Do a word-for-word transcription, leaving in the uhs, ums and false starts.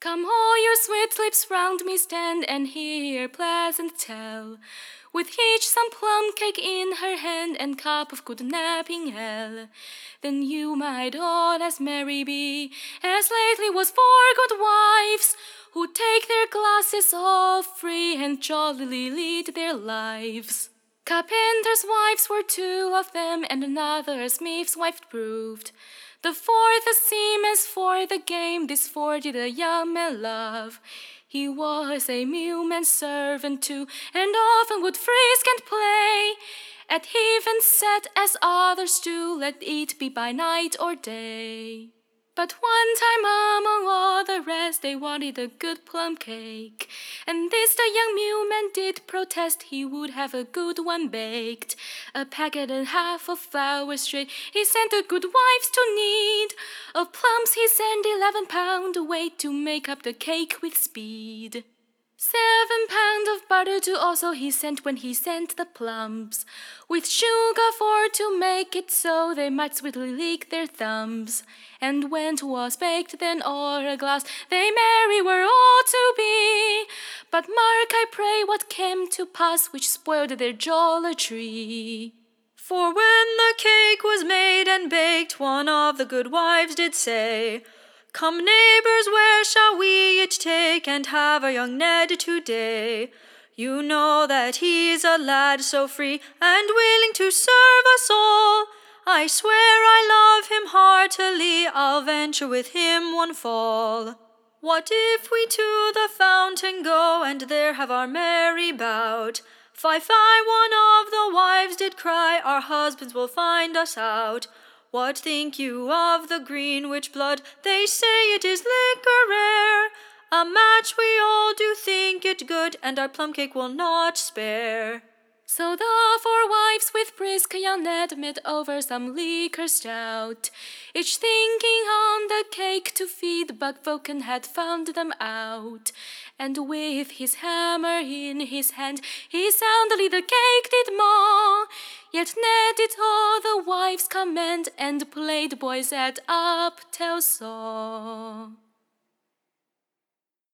Come all your sweet lips round me stand, and hear pleasant tale. With each some plum cake in her hand, and cup of good napping ale. Then you might all as merry be, as lately was for good wives, who take their glasses off free, and jollily lead their lives. Carpenters' wives were two of them, and another a smith's wife proved. The fourth a seaman's for the game, this fourth did a young man love. He was a mewman's servant too, and often would frisk and play. At even set as others do, let it be by night or day. But one time among all the rest they wanted a good plum cake, and this the young mewman did protest he would have a good one baked. A packet and half of flour straight he sent the good wives to knead. Of plums he sent eleven pound weight to make up the cake with speed. Seven pound of butter too also he sent when he sent the plums, with sugar for to make it so they might sweetly lick their thumbs. And when 'twas baked then o'er a glass they merry were all to be. But mark I pray what came to pass, which spoiled their jollity. For when the cake was made and baked, one of the good wives did say, "Come neighbours, where shall we each take, and have our young Ned today? You know that he's a lad so free, and willing to serve us all. I swear I love him heartily, I'll venture with him one fall. What if we to the fountain go, and there have our merry bout? Fie, fie, one of the wives did cry, our husbands will find us out. What think you of the Greenwich blood? They say it is liquor rare. A match we all do think it good, and our plum cake will not spare." So the four wives with brisk young Ned met over some liquor stout, each thinking on the cake to feed, but Vulcan had found them out. And with his hammer in his hand he soundly the cake did maw. Yet Ned did all the wives command, and played boys at uptell saw.